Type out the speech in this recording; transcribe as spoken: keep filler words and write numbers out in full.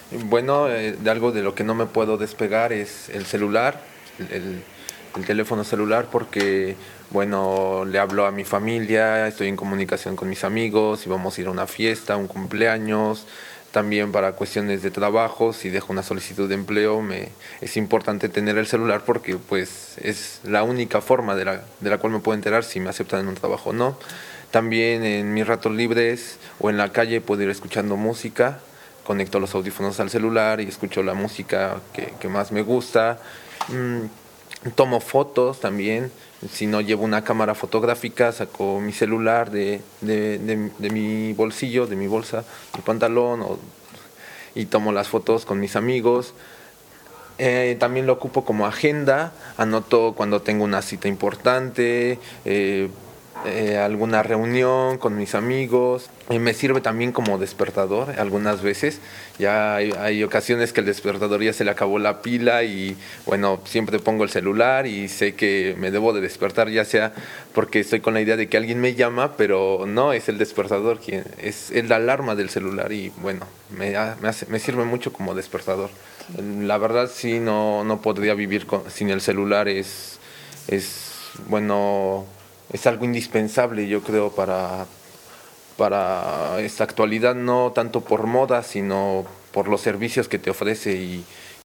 Bueno, eh, de algo de lo que no me puedo despegar es el celular, el, el teléfono celular, porque, bueno, le hablo a mi familia, estoy en comunicación con mis amigos, si vamos a ir a una fiesta, un cumpleaños, también para cuestiones de trabajo, si dejo una solicitud de empleo, me, es importante tener el celular porque pues es la única forma de la, de la cual me puedo enterar si me aceptan en un trabajo o no. También en mis ratos libres o en la calle puedo ir escuchando música, conecto los audífonos al celular y escucho la música que, que más me gusta. Mm, tomo fotos también. Si no llevo una cámara fotográfica, saco mi celular de, de, de, de mi bolsillo, de mi bolsa, mi pantalón, o, y tomo las fotos con mis amigos. Eh, también lo ocupo como agenda, anoto cuando tengo una cita importante, eh, eh, alguna reunión con mis amigos. Eh, me sirve también como despertador algunas veces. Ya hay, hay ocasiones que el despertador ya se le acabó la pila y bueno, siempre pongo el celular y sé que me debo de despertar, ya sea porque estoy con la idea de que alguien me llama, pero no, es el despertador quien es, es la alarma del celular y bueno, me, me, hace, me sirve mucho como despertador. La verdad sí no, no podría vivir con, sin el celular, es, es bueno, es algo indispensable yo creo para, para esta actualidad, no tanto por moda, sino por los servicios que te ofrece y,